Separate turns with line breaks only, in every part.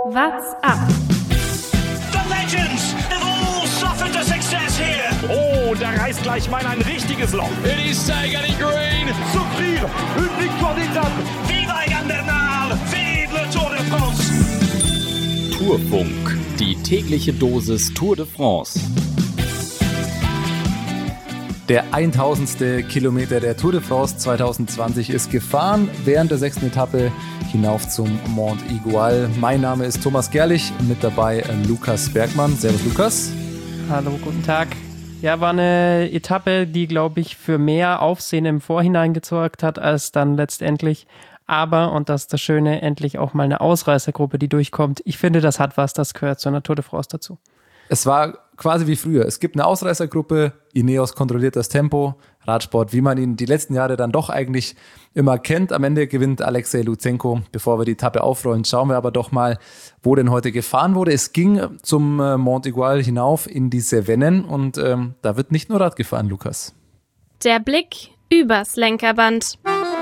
What's up?
The legends have all suffered a success here.
Oh, da reißt gleich mal ein richtiges Loch.
It is Sagan in green.
Souffrir, une victoire d'étape.
Viva Egan Bernal, vive le Tour de France.
Tourfunk, die tägliche Dosis Tour de France.
Der 1000. Kilometer der Tour de France 2020 ist gefahren, während der 6. Etappe hinauf zum Mont Igual. Mein Name ist Thomas Gerlich, mit dabei Lukas Bergmann. Servus Lukas.
Hallo, guten Tag. Ja, war eine Etappe, die, glaube ich, für mehr Aufsehen im Vorhinein gesorgt hat, als dann letztendlich. Aber, und das ist das Schöne, endlich auch mal eine Ausreißergruppe, die durchkommt. Ich finde, das hat was, das gehört zu einer Tour de France dazu.
Es war quasi wie früher. Es gibt eine Ausreißergruppe, Ineos kontrolliert das Tempo, Radsport, wie man ihn die letzten Jahre dann doch eigentlich immer kennt. Am Ende gewinnt Alexei Lutsenko. Bevor wir die Etappe aufrollen, schauen wir aber doch mal, wo denn heute gefahren wurde. Es ging zum Mont Igual hinauf in die Cevennen und da wird nicht nur Rad gefahren, Lukas.
Der Blick übers Lenkerband.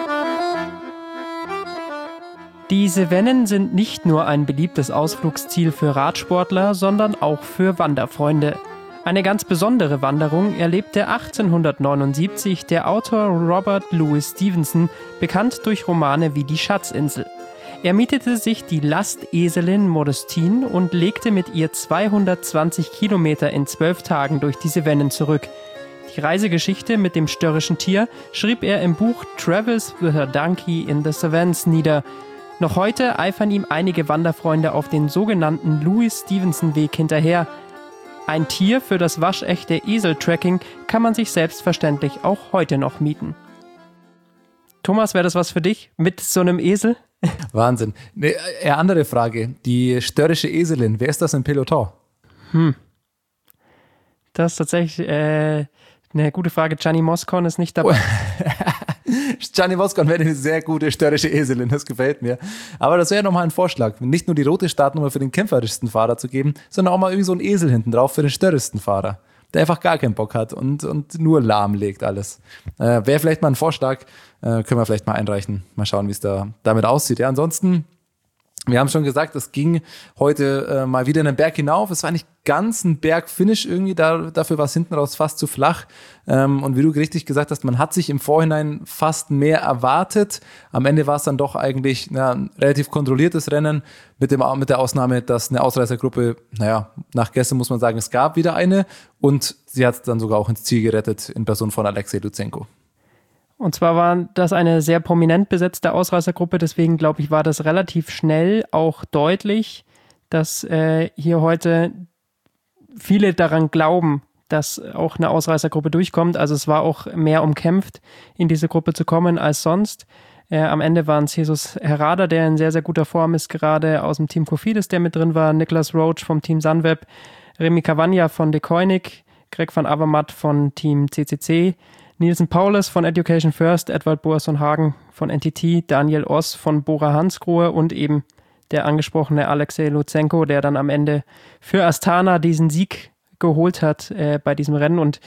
Die Cevennen sind nicht nur ein beliebtes Ausflugsziel für Radsportler, sondern auch für Wanderfreunde. Eine ganz besondere Wanderung erlebte 1879 der Autor Robert Louis Stevenson, bekannt durch Romane wie Die Schatzinsel. Er mietete sich die Lasteselin Modestine und legte mit ihr 220 Kilometer in 12 Tagen durch die Cevennen zurück. Die Reisegeschichte mit dem störrischen Tier schrieb er im Buch Travels with a Donkey in the Cevennes nieder. Noch heute eifern ihm einige Wanderfreunde auf den sogenannten Louis-Stevenson-Weg hinterher. Ein Tier für das waschechte Esel-Tracking kann man sich selbstverständlich auch heute noch mieten. Thomas, wäre das was für dich mit so einem Esel?
Wahnsinn. Eine eher andere Frage. Die störrische Eselin, wer ist das im Peloton?
Das ist tatsächlich eine gute Frage. Gianni Moscon ist nicht dabei.
Gianni Moscon wäre eine sehr gute störrische Eselin, das gefällt mir. Aber das wäre nochmal ein Vorschlag, nicht nur die rote Startnummer für den kämpferischsten Fahrer zu geben, sondern auch mal irgendwie so einen Esel hinten drauf für den störrischsten Fahrer, der einfach gar keinen Bock hat und nur lahmlegt alles. Wäre vielleicht mal ein Vorschlag, können wir vielleicht mal einreichen. Mal schauen, wie es damit aussieht. Ja, ansonsten, wir haben schon gesagt, es ging heute mal wieder einen Berg hinauf. Es war nicht ganz ein Bergfinish irgendwie, dafür war es hinten raus fast zu flach. Und wie du richtig gesagt hast, man hat sich im Vorhinein fast mehr erwartet. Am Ende war es dann doch eigentlich ein relativ kontrolliertes Rennen mit der Ausnahme, dass eine Ausreißergruppe, nach gestern muss man sagen, es gab wieder eine und sie hat es dann sogar auch ins Ziel gerettet in Person von Alexei Lutsenko.
Und zwar war das eine sehr prominent besetzte Ausreißergruppe, deswegen glaube ich, war das relativ schnell auch deutlich, dass hier heute viele daran glauben, dass auch eine Ausreißergruppe durchkommt. Also es war auch mehr umkämpft, in diese Gruppe zu kommen als sonst. Am Ende waren es Jesus Herrada, der in sehr, sehr guter Form ist, gerade aus dem Team Cofidis, der mit drin war, Niklas Roach vom Team Sunweb, Remy Cavagna von De Koenig, Greg van Avermaet von Team CCC, Nielsen Paulus von Education First, Edvald Boasson Hagen von NTT, Daniel Oss von Bora Hansgrohe und eben der angesprochene Alexei Lutsenko, der dann am Ende für Astana diesen Sieg geholt hat bei diesem Rennen. Und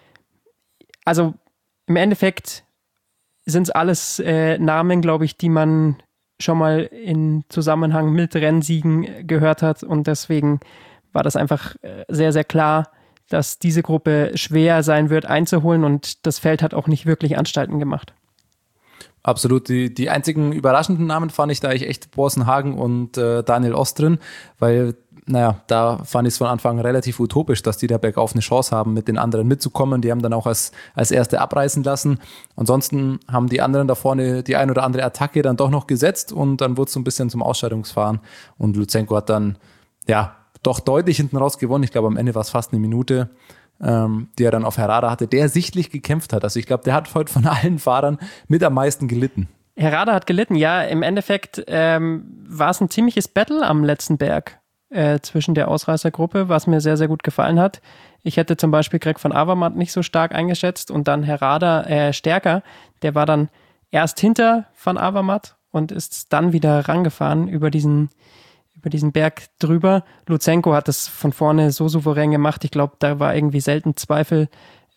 also im Endeffekt sind es alles Namen, glaube ich, die man schon mal in Zusammenhang mit Rennsiegen gehört hat. Und deswegen war das einfach sehr, sehr klar, dass diese Gruppe schwer sein wird einzuholen und das Feld hat auch nicht wirklich Anstalten gemacht.
Absolut. Die einzigen überraschenden Namen fand ich da echt Boasson Hagen und Daniel Oss drin, weil, da fand ich es von Anfang an relativ utopisch, dass die da bergauf eine Chance haben, mit den anderen mitzukommen. Die haben dann auch als Erste abreißen lassen. Ansonsten haben die anderen da vorne die ein oder andere Attacke dann doch noch gesetzt und dann wurde es so ein bisschen zum Ausscheidungsfahren und Lutsenko hat dann, doch deutlich hinten raus gewonnen. Ich glaube, am Ende war es fast eine Minute, die er dann auf Herrada hatte, der sichtlich gekämpft hat. Also ich glaube, der hat heute von allen Fahrern mit am meisten gelitten.
Herrada hat gelitten, ja. Im Endeffekt war es ein ziemliches Battle am letzten Berg zwischen der Ausreißergruppe, was mir sehr, sehr gut gefallen hat. Ich hätte zum Beispiel Greg van Avermaet nicht so stark eingeschätzt und dann Herrada stärker. Der war dann erst hinter van Avermaet und ist dann wieder rangefahren über diesen Berg drüber. Lutsenko hat das von vorne so souverän gemacht. Ich glaube, da war irgendwie selten Zweifel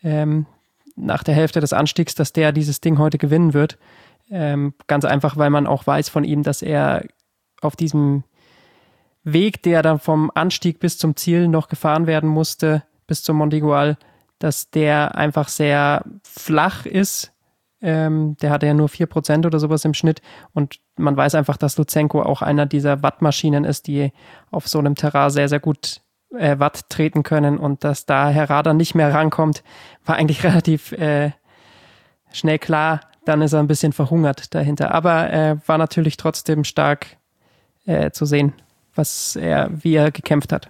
nach der Hälfte des Anstiegs, dass der dieses Ding heute gewinnen wird. Ganz einfach, weil man auch weiß von ihm, dass er auf diesem Weg, der dann vom Anstieg bis zum Ziel noch gefahren werden musste, bis zum Montigual, dass der einfach sehr flach ist. Der hatte ja nur 4% oder sowas im Schnitt und man weiß einfach, dass Lutsenko auch einer dieser Wattmaschinen ist, die auf so einem Terrain sehr, sehr gut Watt treten können und dass da Herr Rader nicht mehr rankommt, war eigentlich relativ schnell klar. Dann ist er ein bisschen verhungert dahinter, aber war natürlich trotzdem stark zu sehen, wie er gekämpft hat.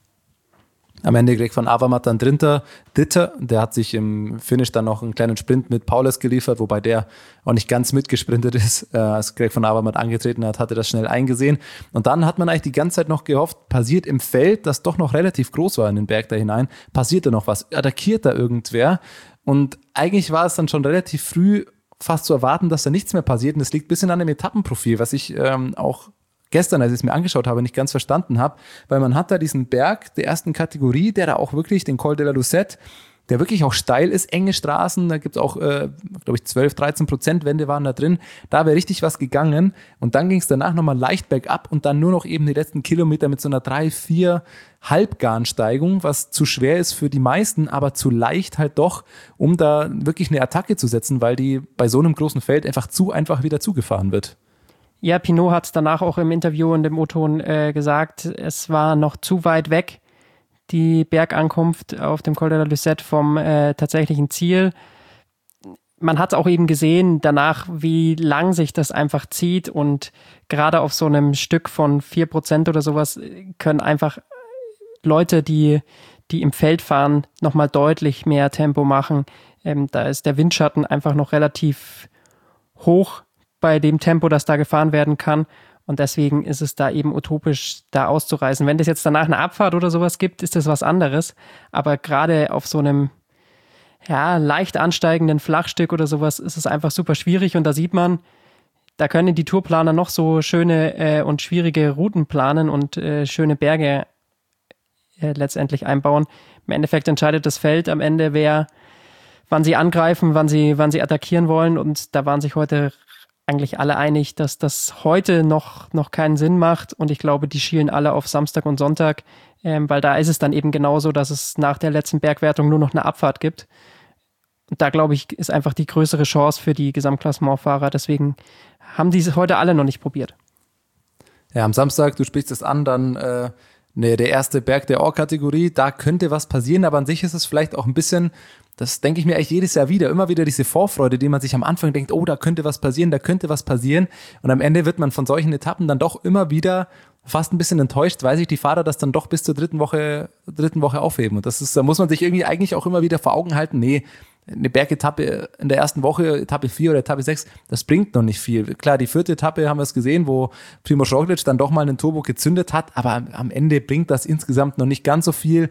Am Ende Greg van Avermaet dann Dritter. Der hat sich im Finish dann noch einen kleinen Sprint mit Paulus geliefert, wobei der auch nicht ganz mitgesprintet ist. Als Greg van Avermaet angetreten hat, hatte das schnell eingesehen. Und dann hat man eigentlich die ganze Zeit noch gehofft, passiert im Feld, das doch noch relativ groß war in den Berg da hinein, passiert da noch was, attackiert da irgendwer. Und eigentlich war es dann schon relativ früh fast zu erwarten, dass da nichts mehr passiert. Und das liegt ein bisschen an dem Etappenprofil, was ich auch gestern, als ich es mir angeschaut habe, nicht ganz verstanden habe, weil man hat da diesen Berg der ersten Kategorie, der da auch wirklich, den Col de la Lucette, der wirklich auch steil ist, enge Straßen, da gibt es auch, glaube ich, 12-13% Wände waren da drin, da wäre richtig was gegangen und dann ging es danach nochmal leicht bergab und dann nur noch eben die letzten Kilometer mit so einer 3-4 Halbgarnsteigung, was zu schwer ist für die meisten, aber zu leicht halt doch, um da wirklich eine Attacke zu setzen, weil die bei so einem großen Feld einfach zu einfach wieder zugefahren wird.
Ja, Pinot hat es danach auch im Interview in dem O-Ton gesagt, es war noch zu weit weg, die Bergankunft auf dem Col de la Lucette vom tatsächlichen Ziel. Man hat es auch eben gesehen danach, wie lang sich das einfach zieht und gerade auf so einem Stück von 4% oder sowas können einfach Leute, die im Feld fahren, nochmal deutlich mehr Tempo machen. Da ist der Windschatten einfach noch relativ hoch bei dem Tempo, das da gefahren werden kann. Und deswegen ist es da eben utopisch, da auszureißen. Wenn das jetzt danach eine Abfahrt oder sowas gibt, ist das was anderes. Aber gerade auf so einem leicht ansteigenden Flachstück oder sowas ist es einfach super schwierig. Und da sieht man, da können die Tourplaner noch so schöne und schwierige Routen planen und schöne Berge letztendlich einbauen. Im Endeffekt entscheidet das Feld am Ende, wann sie angreifen, wann sie attackieren wollen. Und da waren sich heute eigentlich alle einig, dass das heute noch keinen Sinn macht und ich glaube, die schielen alle auf Samstag und Sonntag, weil da ist es dann eben genauso, dass es nach der letzten Bergwertung nur noch eine Abfahrt gibt. Und da, glaube ich, ist einfach die größere Chance für die Gesamtklassementfahrer, deswegen haben die es heute alle noch nicht probiert.
Ja, am Samstag, du sprichst es an, dann der erste Berg der Or-Kategorie, da könnte was passieren, aber an sich ist es vielleicht auch ein bisschen, das denke ich mir eigentlich jedes Jahr wieder, immer wieder diese Vorfreude, die man sich am Anfang denkt, oh, da könnte was passieren und am Ende wird man von solchen Etappen dann doch immer wieder fast ein bisschen enttäuscht, weil sich die Fahrer das dann doch bis zur dritten Woche aufheben und da muss man sich irgendwie eigentlich auch immer wieder vor Augen halten, nee, eine Bergetappe in der ersten Woche, Etappe 4 oder Etappe 6, das bringt noch nicht viel. Klar, die 4. Etappe haben wir es gesehen, wo Primož Roglič dann doch mal einen Turbo gezündet hat, aber am Ende bringt das insgesamt noch nicht ganz so viel.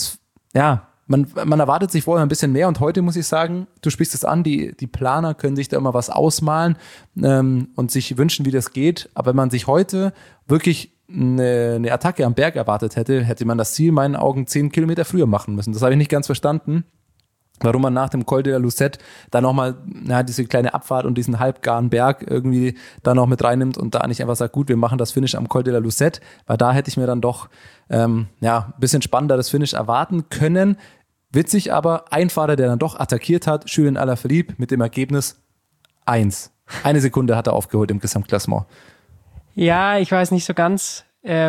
Man erwartet sich vorher ein bisschen mehr und heute muss ich sagen, du sprichst es an, die Planer können sich da immer was ausmalen und sich wünschen, wie das geht, aber wenn man sich heute wirklich eine Attacke am Berg erwartet hätte man das Ziel in meinen Augen 10 Kilometer früher machen müssen. Das habe ich nicht ganz verstanden. Warum man nach dem Col de la Lucette da nochmal diese kleine Abfahrt und diesen halbgaren Berg irgendwie da noch mit reinnimmt und da nicht einfach sagt, gut, wir machen das Finish am Col de la Lucette, weil da hätte ich mir dann doch ein bisschen spannenderes Finish erwarten können. Witzig aber, ein Fahrer, der dann doch attackiert hat, Julien Alaphilippe, mit dem Ergebnis 1. 1 Sekunde hat er aufgeholt im Gesamtklassement.
Ja, ich weiß nicht so ganz,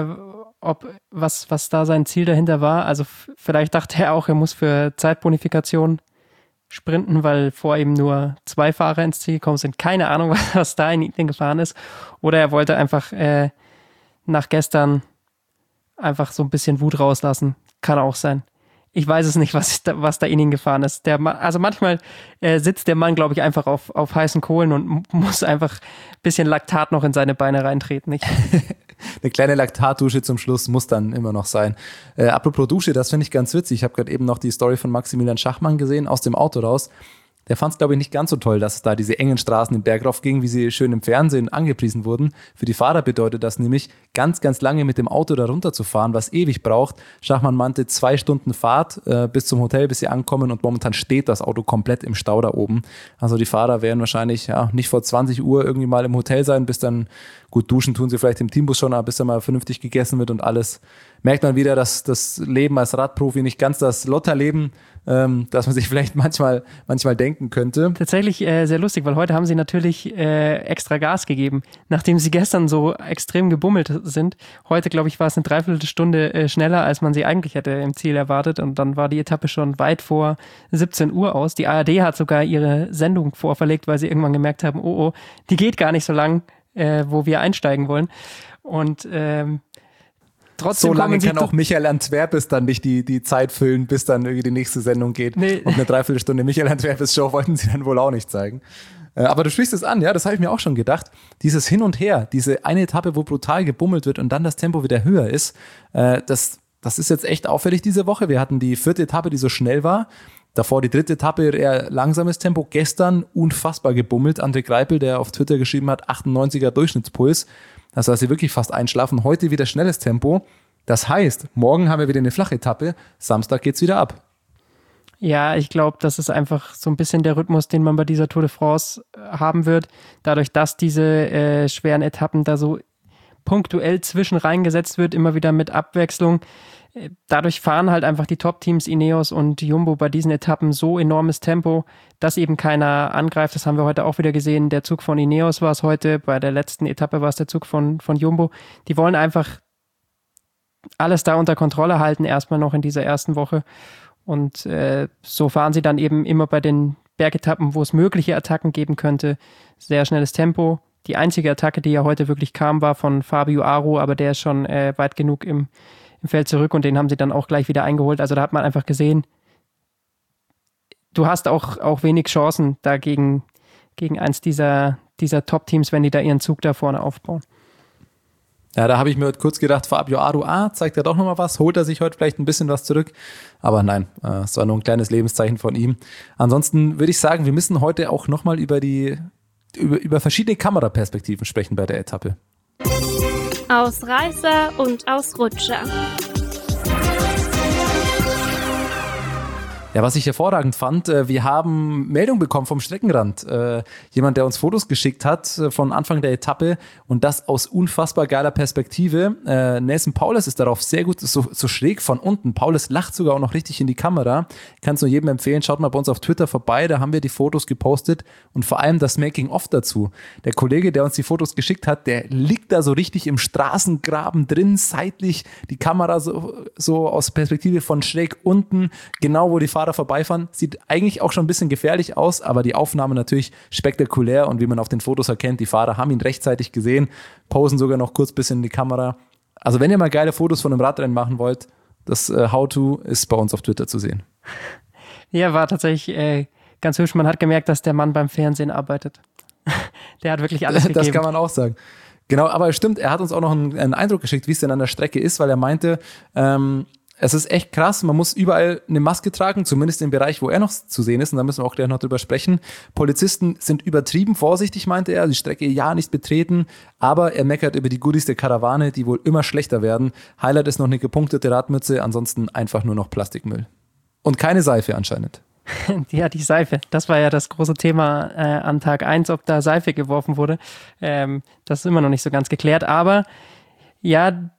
was da sein Ziel dahinter war. Also vielleicht dachte er auch, er muss für Zeitbonifikation sprinten, weil vor ihm nur 2 Fahrer ins Ziel gekommen sind. Keine Ahnung, was da in ihn gefahren ist. Oder er wollte einfach nach gestern einfach so ein bisschen Wut rauslassen. Kann auch sein. Ich weiß es nicht, was da in ihn gefahren ist. Also manchmal sitzt der Mann, glaube ich, einfach auf heißen Kohlen und muss einfach ein bisschen Laktat noch in seine Beine reintreten.
Eine kleine Laktatdusche zum Schluss muss dann immer noch sein. Apropos Dusche, das finde ich ganz witzig. Ich habe gerade eben noch die Story von Maximilian Schachmann gesehen, aus dem Auto raus. Der fand es, glaube ich, nicht ganz so toll, dass es da diese engen Straßen den Berg rauf ging, wie sie schön im Fernsehen angepriesen wurden. Für die Fahrer bedeutet das nämlich, ganz, ganz lange mit dem Auto da runter zu fahren, was ewig braucht. Schachmann meinte 2 Stunden Fahrt bis zum Hotel, bis sie ankommen und momentan steht das Auto komplett im Stau da oben. Also die Fahrer werden wahrscheinlich nicht vor 20 Uhr irgendwie mal im Hotel sein, bis dann Gut, duschen tun sie vielleicht im Teambus schon, aber bis da mal vernünftig gegessen wird und alles, merkt man wieder, dass das Leben als Radprofi nicht ganz das Lotterleben, das man sich vielleicht manchmal denken könnte.
Tatsächlich sehr lustig, weil heute haben sie natürlich extra Gas gegeben, nachdem sie gestern so extrem gebummelt sind. Heute, glaube ich, war es eine Dreiviertelstunde schneller, als man sie eigentlich hätte im Ziel erwartet, und dann war die Etappe schon weit vor 17 Uhr aus. Die ARD hat sogar ihre Sendung vorverlegt, weil sie irgendwann gemerkt haben, oh, die geht gar nicht so lang, wo wir einsteigen wollen. Und trotzdem
so lange kann auch Michael Antwerpes dann nicht die Zeit füllen, bis dann irgendwie die nächste Sendung geht. Nee. Und eine Dreiviertelstunde Michael Antwerpes Show wollten sie dann wohl auch nicht zeigen. Aber du sprichst es an, ja, das habe ich mir auch schon gedacht. Dieses Hin und Her, diese eine Etappe, wo brutal gebummelt wird und dann das Tempo wieder höher ist, das ist jetzt echt auffällig diese Woche. Wir hatten die 4. Etappe, die so schnell war. Davor die 3. Etappe, eher langsames Tempo. Gestern unfassbar gebummelt. André Greipel, der auf Twitter geschrieben hat, 98er Durchschnittspuls. Das heißt, sie wirklich fast einschlafen. Heute wieder schnelles Tempo. Das heißt, morgen haben wir wieder eine flache Etappe. Samstag geht's wieder ab.
Ja, ich glaube, das ist einfach so ein bisschen der Rhythmus, den man bei dieser Tour de France haben wird. Dadurch, dass diese schweren Etappen da so punktuell zwischen reingesetzt wird, immer wieder mit Abwechslung. Dadurch fahren halt einfach die Top-Teams Ineos und Jumbo bei diesen Etappen so enormes Tempo, dass eben keiner angreift. Das haben wir heute auch wieder gesehen. Der Zug von Ineos war es heute, bei der letzten Etappe war es der Zug von Jumbo. Die wollen einfach alles da unter Kontrolle halten, erstmal noch in dieser ersten Woche. Und so fahren sie dann eben immer bei den Bergetappen, wo es mögliche Attacken geben könnte, sehr schnelles Tempo. Die einzige Attacke, die ja heute wirklich kam, war von Fabio Aru, aber der ist schon weit genug im Feld zurück und den haben sie dann auch gleich wieder eingeholt. Also da hat man einfach gesehen, du hast auch wenig Chancen dagegen gegen eins dieser Top-Teams, wenn die da ihren Zug da vorne aufbauen.
Ja, da habe ich mir heute kurz gedacht, Fabio Aru, zeigt er doch nochmal was, holt er sich heute vielleicht ein bisschen was zurück, aber nein, es war nur ein kleines Lebenszeichen von ihm. Ansonsten würde ich sagen, wir müssen heute auch nochmal über verschiedene Kameraperspektiven sprechen bei der Etappe.
Ausreißer und Ausrutscher.
Ja, was ich hervorragend fand, wir haben Meldung bekommen vom Streckenrand. Jemand, der uns Fotos geschickt hat von Anfang der Etappe und das aus unfassbar geiler Perspektive. Nelson Paulus ist darauf sehr gut, so schräg von unten. Paulus lacht sogar auch noch richtig in die Kamera. Ich kann es nur jedem empfehlen, schaut mal bei uns auf Twitter vorbei, da haben wir die Fotos gepostet und vor allem das Making-of dazu. Der Kollege, der uns die Fotos geschickt hat, der liegt da so richtig im Straßengraben drin, seitlich, die Kamera so aus Perspektive von schräg unten, genau wo die Fahrer vorbeifahren. Sieht eigentlich auch schon ein bisschen gefährlich aus, aber die Aufnahme natürlich spektakulär und wie man auf den Fotos erkennt, die Fahrer haben ihn rechtzeitig gesehen, posen sogar noch kurz bisschen in die Kamera. Also wenn ihr mal geile Fotos von einem Radrennen machen wollt, das How-To ist bei uns auf Twitter zu sehen.
Ja, war tatsächlich ganz hübsch. Man hat gemerkt, dass der Mann beim Fernsehen arbeitet. Der hat wirklich alles gegeben.
Das kann man auch sagen. Genau, aber stimmt, er hat uns auch noch einen Eindruck geschickt, wie es denn an der Strecke ist, weil er meinte, es ist echt krass, man muss überall eine Maske tragen, zumindest im Bereich, wo er noch zu sehen ist, und da müssen wir auch gleich noch drüber sprechen. Polizisten sind übertrieben vorsichtig, meinte er, die Strecke ja nicht betreten, aber er meckert über die Goodies der Karawane, die wohl immer schlechter werden. Highlight ist noch eine gepunktete Radmütze, ansonsten einfach nur noch Plastikmüll. Und keine Seife anscheinend.
Ja, die Seife, das war ja das große Thema an Tag 1, ob da Seife geworfen wurde. Das ist immer noch nicht so ganz geklärt, aber ja,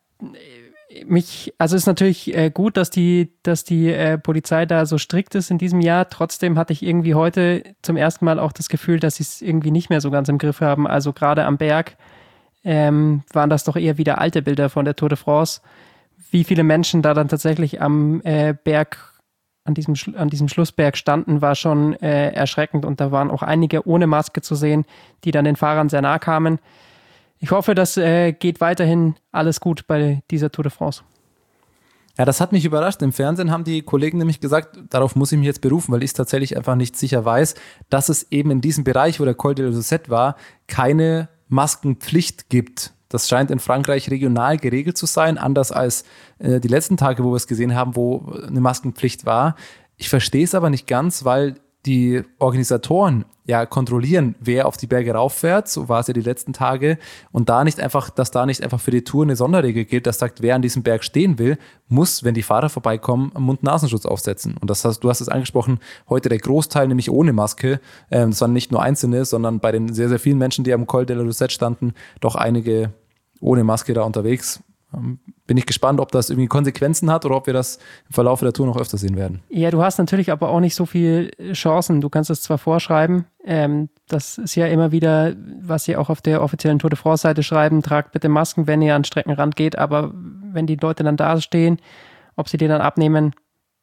also ist natürlich gut, dass die Polizei da so strikt ist in diesem Jahr. Trotzdem hatte ich irgendwie heute zum ersten Mal auch das Gefühl, dass sie es irgendwie nicht mehr so ganz im Griff haben. Also gerade am Berg waren das doch eher wieder alte Bilder von der Tour de France. Wie viele Menschen da dann tatsächlich am Berg, an diesem Schlussberg standen, war schon erschreckend. Und da waren auch einige ohne Maske zu sehen, die dann den Fahrern sehr nahe kamen. Ich hoffe, das geht weiterhin alles gut bei dieser Tour de France.
Ja, das hat mich überrascht. Im Fernsehen haben die Kollegen nämlich gesagt, darauf muss ich mich jetzt berufen, weil ich es tatsächlich einfach nicht sicher weiß, dass es eben in diesem Bereich, wo der Col de l'Ossette war, keine Maskenpflicht gibt. Das scheint in Frankreich regional geregelt zu sein, anders als die letzten Tage, wo wir es gesehen haben, wo eine Maskenpflicht war. Ich verstehe es aber nicht ganz, weil die Organisatoren ja kontrollieren, wer auf die Berge rauffährt, so war es ja die letzten Tage, und dass da nicht einfach für die Tour eine Sonderregel gilt, das sagt, wer an diesem Berg stehen will, muss, wenn die Fahrer vorbeikommen, Mund-Nasenschutz aufsetzen. Und du hast es angesprochen, heute der Großteil nämlich ohne Maske. Das waren nicht nur Einzelne, sondern bei den sehr, sehr vielen Menschen, die am Col de la Lucette standen, doch einige ohne Maske da unterwegs. Bin ich gespannt, ob das irgendwie Konsequenzen hat oder ob wir das im Verlauf der Tour noch öfter sehen werden.
Ja, du hast natürlich aber auch nicht so viel Chancen. Du kannst es zwar vorschreiben, das ist ja immer wieder, was sie auch auf der offiziellen Tour de France-Seite schreiben, tragt bitte Masken, wenn ihr an den Streckenrand geht, aber wenn die Leute dann da stehen, ob sie die dann abnehmen,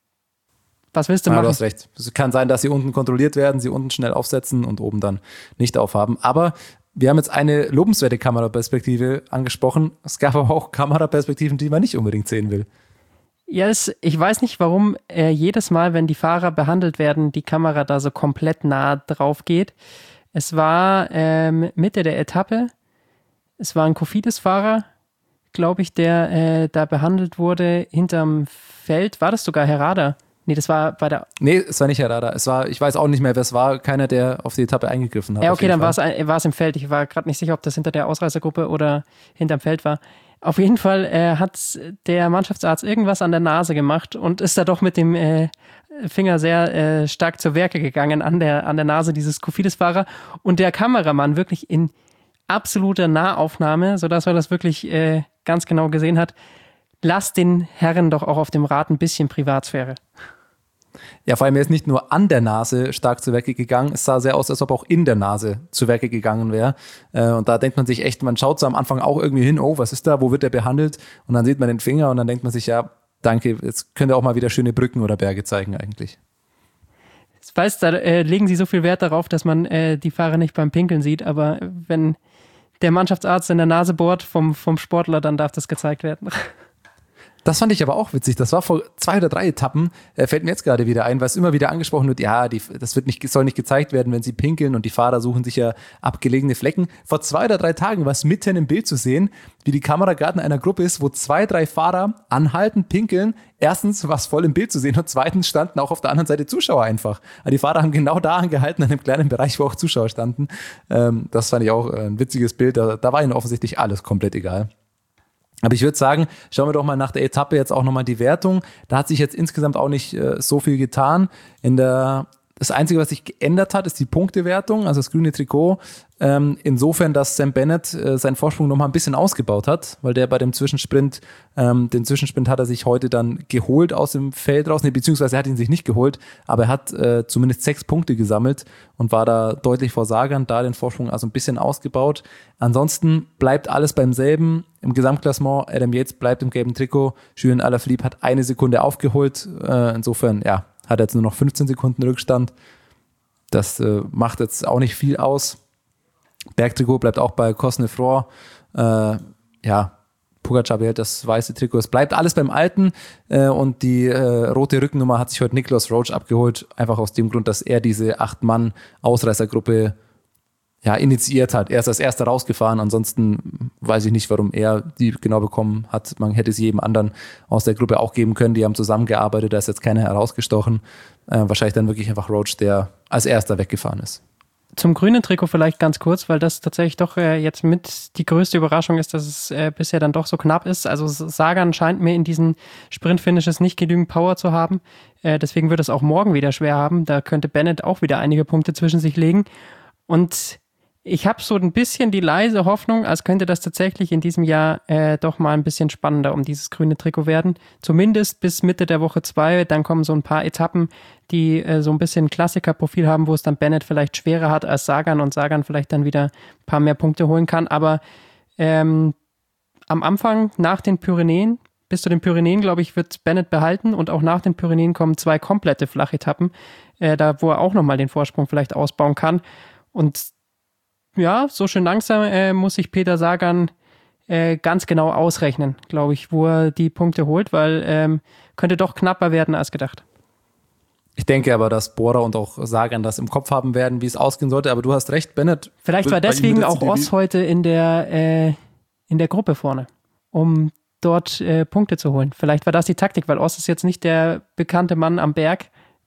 was willst du machen?
Du hast recht. Es kann sein, dass sie unten kontrolliert werden, sie unten schnell aufsetzen und oben dann nicht aufhaben, aber wir haben jetzt eine lobenswerte Kameraperspektive angesprochen. Es gab aber auch Kameraperspektiven, die man nicht unbedingt sehen will.
Ja, ich weiß nicht, warum jedes Mal, wenn die Fahrer behandelt werden, die Kamera da so komplett nah drauf geht. Es war Mitte der Etappe. Es war ein Cofidis-Fahrer, glaube ich, der da behandelt wurde hinterm Feld. War das sogar Herrada? Nee, das war bei der...
Nee, es war nicht Herrada. Ich weiß auch nicht mehr, wer es war. Keiner, der auf die Etappe eingegriffen hat.
Ja, okay, dann war es im Feld. Ich war gerade nicht sicher, ob das hinter der Ausreißergruppe oder hinterm Feld war. Auf jeden Fall hat der Mannschaftsarzt irgendwas an der Nase gemacht und ist da doch mit dem Finger sehr stark zur Werke gegangen an der Nase dieses Cofidis-Fahrer. Und der Kameramann wirklich in absoluter Nahaufnahme, sodass man das wirklich ganz genau gesehen hat. Lasst den Herren doch auch auf dem Rad ein bisschen Privatsphäre.
Ja, vor allem er ist nicht nur an der Nase stark zu Werke gegangen, es sah sehr aus, als ob auch in der Nase zu Werke gegangen wäre. Und da denkt man sich echt, man schaut so am Anfang auch irgendwie hin, oh, was ist da, wo wird der behandelt? Und dann sieht man den Finger und dann denkt man sich, ja, danke, jetzt könnt ihr auch mal wieder schöne Brücken oder Berge zeigen eigentlich.
Ich weiß, da legen sie so viel Wert darauf, dass man die Fahrer nicht beim Pinkeln sieht, aber wenn der Mannschaftsarzt in der Nase bohrt vom Sportler, dann darf das gezeigt werden.
Das fand ich aber auch witzig. Das war vor 2 oder 3 Etappen, fällt mir jetzt gerade wieder ein, weil es immer wieder angesprochen wird, ja, das soll nicht gezeigt werden, wenn sie pinkeln und die Fahrer suchen sich ja abgelegene Flecken. Vor 2 oder 3 Tagen war es mitten im Bild zu sehen, wie die Kamera gerade in einer Gruppe ist, wo 2, 3 Fahrer anhalten, pinkeln. Erstens war es voll im Bild zu sehen und zweitens standen auch auf der anderen Seite Zuschauer einfach. Also die Fahrer haben genau da angehalten, in einem kleinen Bereich, wo auch Zuschauer standen. Das fand ich auch ein witziges Bild. Da war ihnen offensichtlich alles komplett egal. Aber ich würde sagen, schauen wir doch mal nach der Etappe jetzt auch nochmal die Wertung. Da hat sich jetzt insgesamt auch nicht so viel getan. Das Einzige, was sich geändert hat, ist die Punktewertung, also das grüne Trikot. Insofern, dass Sam Bennett seinen Vorsprung nochmal ein bisschen ausgebaut hat, weil der bei dem Zwischensprint, den Zwischensprint hat er sich heute dann geholt aus dem Feld raus, beziehungsweise er hat ihn sich nicht geholt, aber er hat zumindest 6 Punkte gesammelt und war da deutlich vor Sagan, da den Vorsprung also ein bisschen ausgebaut. Ansonsten bleibt alles beim selben. Im Gesamtklassement, Adam Yates bleibt im gelben Trikot, Julien Alaphilippe hat 1 Sekunde aufgeholt, insofern, ja, hat jetzt nur noch 15 Sekunden Rückstand. Das macht jetzt auch nicht viel aus. Bergtrikot bleibt auch bei Cosnefroy. Pogacar behält das weiße Trikot. Es bleibt alles beim Alten und die rote Rückennummer hat sich heute Nicolas Roach abgeholt. Einfach aus dem Grund, dass er diese 8-Mann-Ausreißergruppe initiiert hat. Er ist als erster rausgefahren. Ansonsten weiß ich nicht, warum er die genau bekommen hat. Man hätte es jedem anderen aus der Gruppe auch geben können. Die haben zusammengearbeitet. Da ist jetzt keiner herausgestochen. Wahrscheinlich dann wirklich einfach Roach, der als erster weggefahren ist.
Zum grünen Trikot vielleicht ganz kurz, weil das tatsächlich doch jetzt mit die größte Überraschung ist, dass es bisher dann doch so knapp ist. Also Sagan scheint mir in diesen Sprint-Finishes nicht genügend Power zu haben. Deswegen wird es auch morgen wieder schwer haben. Da könnte Bennett auch wieder einige Punkte zwischen sich legen. Und ich habe so ein bisschen die leise Hoffnung, als könnte das tatsächlich in diesem Jahr doch mal ein bisschen spannender um dieses grüne Trikot werden. Zumindest bis Mitte der Woche 2. Dann kommen so ein paar Etappen, die so ein bisschen Klassikerprofil haben, wo es dann Bennett vielleicht schwerer hat als Sagan und Sagan vielleicht dann wieder ein paar mehr Punkte holen kann. Aber am Anfang, nach den Pyrenäen, bis zu den Pyrenäen, glaube ich, wird Bennett behalten und auch nach den Pyrenäen kommen 2 komplette Flachetappen, da wo er auch nochmal den Vorsprung vielleicht ausbauen kann. Und ja, so schön langsam muss sich Peter Sagan ganz genau ausrechnen, glaube ich, wo er die Punkte holt, weil könnte doch knapper werden als gedacht.
Ich denke aber, dass Bora und auch Sagan das im Kopf haben werden, wie es ausgehen sollte, aber du hast recht, Bennett.
Vielleicht war deswegen auch Oss heute in der Gruppe vorne, um dort Punkte zu holen. Vielleicht war das die Taktik, weil Oss ist jetzt nicht der bekannte Mann am Berg,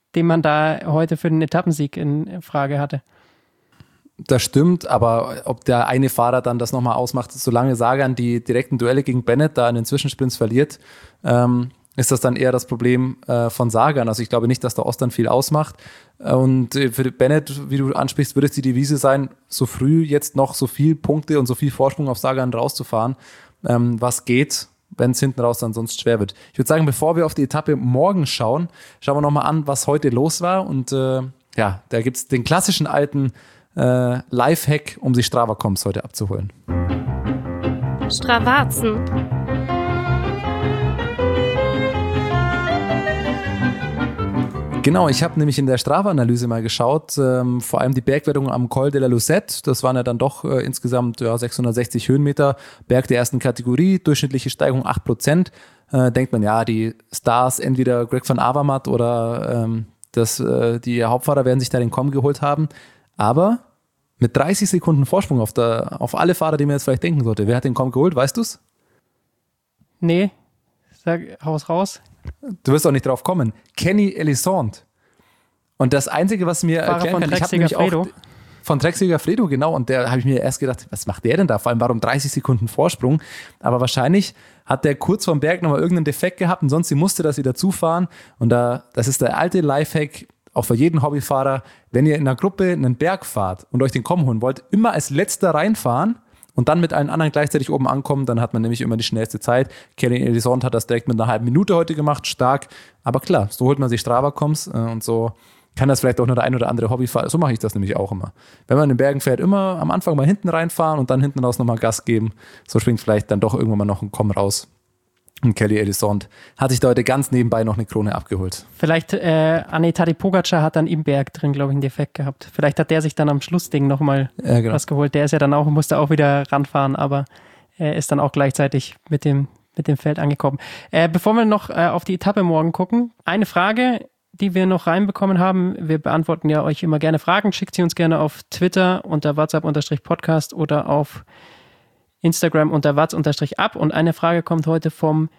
den man da heute für den Etappensieg in Frage hatte.
Das stimmt, aber ob der eine Fahrer dann das nochmal ausmacht, solange Sagan die direkten Duelle gegen Bennett da in den Zwischensprints verliert, ist das dann eher das Problem von Sagan. Also ich glaube nicht, dass der Ost dann viel ausmacht. Und für Bennett, wie du ansprichst, wird es die Devise sein, so früh jetzt noch so viel Punkte und so viel Vorsprung auf Sagan rauszufahren, was geht, wenn es hinten raus dann sonst schwer wird. Ich würde sagen, bevor wir auf die Etappe morgen schauen wir nochmal an, was heute los war. Und da gibt es den klassischen alten Lifehack, um sich Strava-Comps heute abzuholen.
Stravazen.
Genau, ich habe nämlich in der Strava-Analyse mal geschaut, vor allem die Bergwertung am Col de la Lucette, das waren ja dann doch insgesamt 660 Höhenmeter, Berg der ersten Kategorie, durchschnittliche Steigung 8%. Denkt man, ja, die Stars, entweder Greg van Avermaet oder die Hauptfahrer werden sich da den Komm geholt haben, aber mit 30 Sekunden Vorsprung auf alle Fahrer, die man jetzt vielleicht denken sollte. Wer hat den Komm geholt, weißt du's?
Nee, haus raus.
Du wirst auch nicht drauf kommen. Kenny Elissonde. Und das Einzige, was mir erklären kann, ich habe nämlich auch von Trek Segafredo, genau, und da habe ich mir erst gedacht, was macht der denn da? Vor allem, warum 30 Sekunden Vorsprung? Aber wahrscheinlich hat der kurz vorm Berg nochmal irgendeinen Defekt gehabt und sonst musste das wieder zufahren. Und das ist der alte Lifehack, auch für jeden Hobbyfahrer, wenn ihr in einer Gruppe einen Berg fahrt und euch den Komm holen wollt, immer als letzter reinfahren und dann mit allen anderen gleichzeitig oben ankommen, dann hat man nämlich immer die schnellste Zeit. Kenny Elissonde hat das direkt mit einer halben Minute heute gemacht, stark. Aber klar, so holt man sich Strava-Comps und so kann das vielleicht auch nur der ein oder andere Hobbyfahrer. So mache ich das nämlich auch immer. Wenn man in den Bergen fährt, immer am Anfang mal hinten reinfahren und dann hinten raus nochmal Gas geben. So springt vielleicht dann doch irgendwann mal noch ein Komm raus. Und Kenny Elissonde hat sich da heute ganz nebenbei noch eine Krone abgeholt.
Vielleicht Tadej Pogačar hat dann im Berg drin, glaube ich, einen Defekt gehabt. Vielleicht hat der sich dann am Schlussding nochmal was geholt. Der ist ja dann auch, musste auch wieder ranfahren, aber er ist dann auch gleichzeitig mit dem Feld angekommen. Bevor wir noch auf die Etappe morgen gucken, eine Frage, die wir noch reinbekommen haben. Wir beantworten ja euch immer gerne Fragen. Schickt sie uns gerne auf Twitter unter WhatsApp_Podcast oder auf Instagram unter watz_ab. Und eine Frage kommt heute vom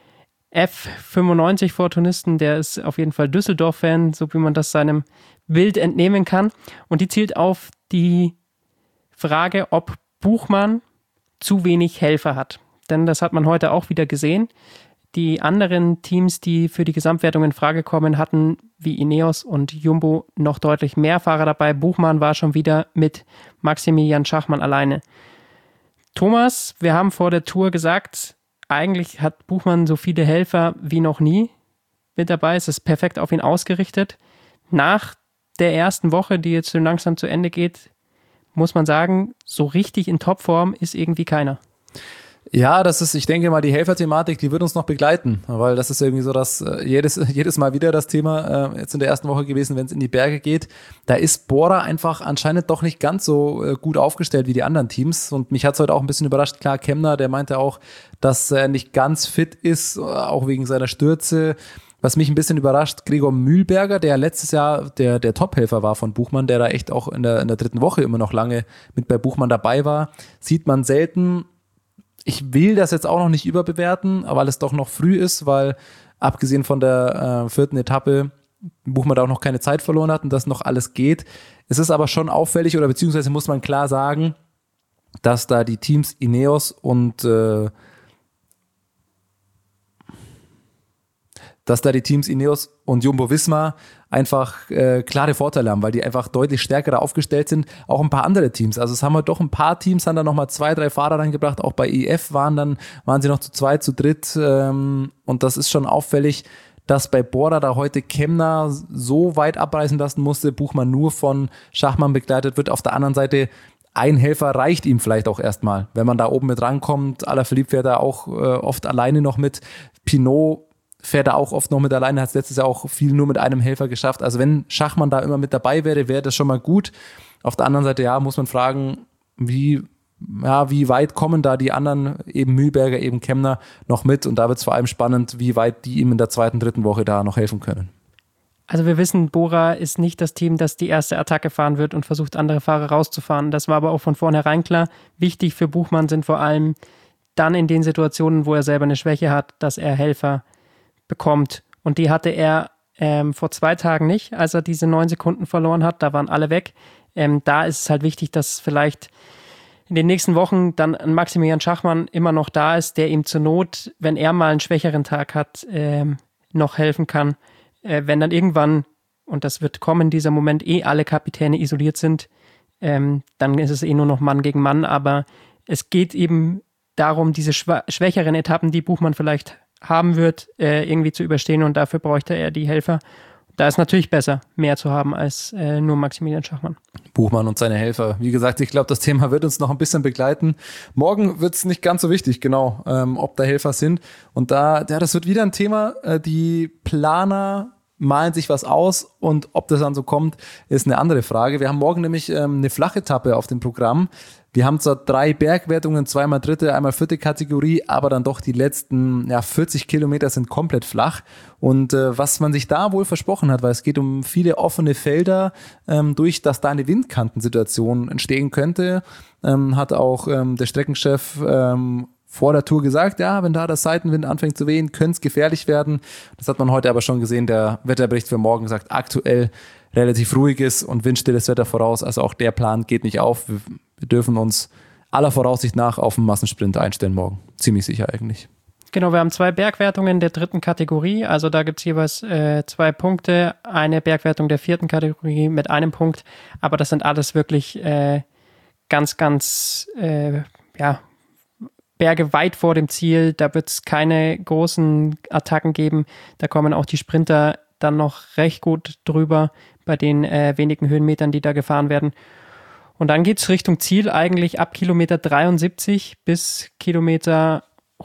F95 Fortunisten, der ist auf jeden Fall Düsseldorf-Fan, so wie man das seinem Bild entnehmen kann. Und die zielt auf die Frage, ob Buchmann zu wenig Helfer hat. Denn das hat man heute auch wieder gesehen. Die anderen Teams, die für die Gesamtwertung in Frage kommen, hatten wie Ineos und Jumbo noch deutlich mehr Fahrer dabei. Buchmann war schon wieder mit Maximilian Schachmann alleine. Thomas, wir haben vor der Tour gesagt, eigentlich hat Buchmann so viele Helfer wie noch nie mit dabei. Es ist perfekt auf ihn ausgerichtet. Nach der ersten Woche, die jetzt so langsam zu Ende geht, muss man sagen, so richtig in Topform ist irgendwie keiner.
Ja, das ist, ich denke mal, die Helfer-Thematik, die wird uns noch begleiten, weil das ist irgendwie so, dass jedes Mal wieder das Thema jetzt in der ersten Woche gewesen, wenn es in die Berge geht. Da ist Bora einfach anscheinend doch nicht ganz so gut aufgestellt wie die anderen Teams und mich hat es heute auch ein bisschen überrascht. Klar, Kemner, der meinte auch, dass er nicht ganz fit ist, auch wegen seiner Stürze. Was mich ein bisschen überrascht, Gregor Mühlberger, der letztes Jahr der Top-Helfer war von Buchmann, der da echt auch in der dritten Woche immer noch lange mit bei Buchmann dabei war, sieht man selten. Ich will das jetzt auch noch nicht überbewerten, weil es doch noch früh ist, weil abgesehen von der vierten Etappe Buchmann da auch noch keine Zeit verloren hat und das noch alles geht. Es ist aber schon auffällig oder beziehungsweise muss man klar sagen, dass da die Teams Ineos und Jumbo-Visma einfach klare Vorteile haben, weil die einfach deutlich stärker aufgestellt sind. Auch ein paar andere Teams. Also es haben wir doch ein paar Teams, haben da nochmal 2, 3 Fahrer reingebracht. Auch bei EF waren sie noch zu zweit, zu dritt. Und das ist schon auffällig, dass bei Bora da heute Kemner so weit abreißen lassen musste, Buchmann nur von Schachmann begleitet wird. Auf der anderen Seite, ein Helfer reicht ihm vielleicht auch erstmal. Wenn man da oben mit rankommt, Alaphilippe fährt da auch oft alleine noch mit. Pinot fährt er auch oft noch mit alleine, hat es letztes Jahr auch viel nur mit einem Helfer geschafft. Also wenn Schachmann da immer mit dabei wäre das schon mal gut. Auf der anderen Seite, ja, muss man fragen, wie weit kommen da die anderen, eben Mühlberger, eben Kemner, noch mit? Und da wird es vor allem spannend, wie weit die ihm in der zweiten, dritten Woche da noch helfen können.
Also wir wissen, Bora ist nicht das Team, das die erste Attacke fahren wird und versucht, andere Fahrer rauszufahren. Das war aber auch von vornherein klar. Wichtig für Buchmann sind vor allem dann in den Situationen, wo er selber eine Schwäche hat, dass er Helfer bekommt. Und die hatte er vor 2 Tagen nicht, als er diese 9 Sekunden verloren hat. Da waren alle weg. Da ist es halt wichtig, dass vielleicht in den nächsten Wochen dann ein Maximilian Schachmann immer noch da ist, der ihm zur Not, wenn er mal einen schwächeren Tag hat, noch helfen kann. Wenn dann irgendwann, und das wird kommen, dieser Moment, alle Kapitäne isoliert sind, dann ist es nur noch Mann gegen Mann. Aber es geht eben darum, diese schwächeren Etappen, die Buchmann vielleicht haben wird, irgendwie zu überstehen, und dafür bräuchte er die Helfer. Da ist natürlich besser, mehr zu haben als nur Maximilian Schachmann.
Buchmann und seine Helfer. Wie gesagt, ich glaube, das Thema wird uns noch ein bisschen begleiten. Morgen wird es nicht ganz so wichtig, genau, ob da Helfer sind. Und das wird wieder ein Thema. Die Planer malen sich was aus, und ob das dann so kommt, ist eine andere Frage. Wir haben morgen nämlich eine Flachetappe auf dem Programm. Wir haben zwar 3 Bergwertungen, 2-mal dritte, einmal vierte Kategorie, aber dann doch die letzten 40 Kilometer sind komplett flach. Und was man sich da wohl versprochen hat, weil es geht um viele offene Felder, durch dass da eine Windkantensituation entstehen könnte, hat auch der Streckenchef vor der Tour gesagt, ja, wenn da der Seitenwind anfängt zu wehen, könnte es gefährlich werden. Das hat man heute aber schon gesehen. Der Wetterbericht für morgen sagt aktuell relativ ruhiges und windstilles Wetter voraus. Also auch der Plan geht nicht auf. Wir dürfen uns aller Voraussicht nach auf einen Massensprint einstellen morgen. Ziemlich sicher eigentlich.
Genau, wir haben 2 Bergwertungen der 3. Kategorie. Also da gibt es jeweils 2 Punkte. Eine Bergwertung der 4. Kategorie mit 1 Punkt. Aber das sind alles wirklich ganz Berge weit vor dem Ziel. Da wird es keine großen Attacken geben. Da kommen auch die Sprinter dann noch recht gut drüber bei den wenigen Höhenmetern, die da gefahren werden. Und dann geht es Richtung Ziel eigentlich ab Kilometer 73 bis Kilometer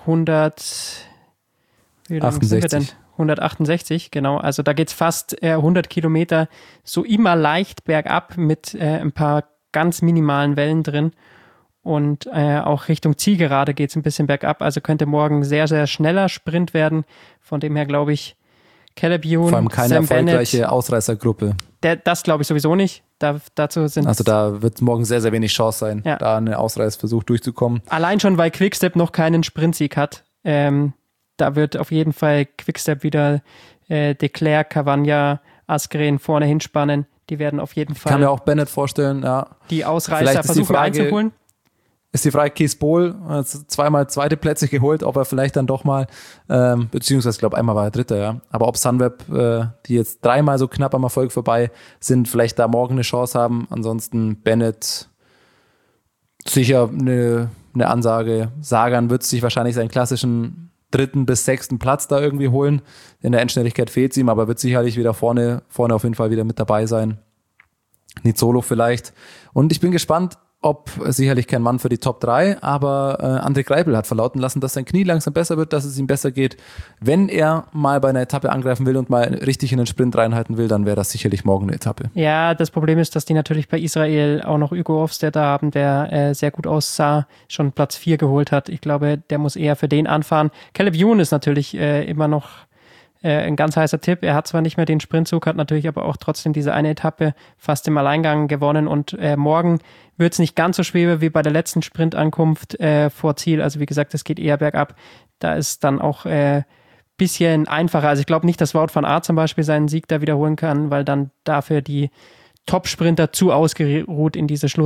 168, genau. Also da geht es fast 100 Kilometer so immer leicht bergab mit ein paar ganz minimalen Wellen drin. Und auch Richtung Zielgerade geht es ein bisschen bergab. Also könnte morgen sehr, sehr schneller Sprint werden. Von dem her glaube ich, Caleb Ewan,
vor allem keine
Sam
erfolgreiche
Bennett,
Ausreißergruppe.
Das glaube ich sowieso nicht. Dazu sind
also da wird morgen sehr, sehr wenig Chance sein, da einen Ausreißversuch durchzukommen.
Allein schon, weil Quickstep noch keinen Sprintsieg hat. Da wird auf jeden Fall Quickstep wieder de Klerk, Cavagna, Asgreen vorne hinspannen. Die werden auf jeden Fall.
Ich kann mir auch Bennett vorstellen,
die Ausreißer versuchen einzuholen.
Ist die Frage, Kees Bol hat 2-mal zweite Plätze geholt, ob er vielleicht dann doch mal, beziehungsweise ich glaube einmal war er Dritter, ja. Aber ob Sunweb, die jetzt 3-mal so knapp am Erfolg vorbei sind, vielleicht da morgen eine Chance haben. Ansonsten Bennett sicher eine Ansage. Sagan wird sich wahrscheinlich seinen klassischen 3. bis 6. Platz da irgendwie holen. In der Endschnelligkeit fehlt es ihm, aber wird sicherlich wieder vorne auf jeden Fall wieder mit dabei sein. Nizzolo vielleicht. Und ich bin gespannt, ob sicherlich kein Mann für die Top 3, aber André Greipel hat verlauten lassen, dass sein Knie langsam besser wird, dass es ihm besser geht. Wenn er mal bei einer Etappe angreifen will und mal richtig in den Sprint reinhalten will, dann wäre das sicherlich morgen eine Etappe.
Ja, das Problem ist, dass die natürlich bei Israel auch noch Hugo Hofstetter haben, der sehr gut aussah, schon Platz 4 geholt hat. Ich glaube, der muss eher für den anfahren. Caleb Ewan ist natürlich immer noch ein ganz heißer Tipp. Er hat zwar nicht mehr den Sprintzug, hat natürlich aber auch trotzdem diese eine Etappe fast im Alleingang gewonnen, und morgen wird es nicht ganz so schwer wie bei der letzten Sprintankunft vor Ziel. Also wie gesagt, es geht eher bergab. Da ist dann auch bisschen einfacher. Also ich glaube nicht, dass Wout van Aert zum Beispiel seinen Sieg da wiederholen kann, weil dann dafür die Top-Sprinter zu ausgeruht in diese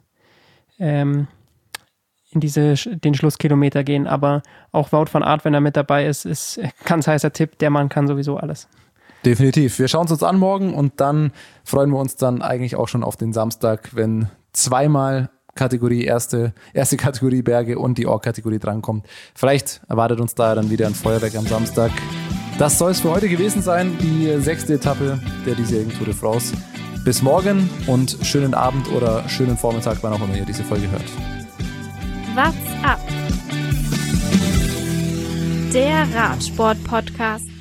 den Schlusskilometer gehen. Aber auch Wout van Aert, wenn er mit dabei ist ein ganz heißer Tipp. Der Mann kann sowieso alles.
Definitiv. Wir schauen es uns an morgen, und dann freuen wir uns dann eigentlich auch schon auf den Samstag, wenn 2-mal Kategorie erste Kategorie Berge und die Org-Kategorie drankommt. Vielleicht erwartet uns da dann wieder ein Feuerwerk am Samstag. Das soll es für heute gewesen sein, die 6. Etappe der diesjährigen Tour de France. Bis morgen und schönen Abend oder schönen Vormittag, wann auch immer ihr diese Folge hört.
What's up? Der Radsport-Podcast.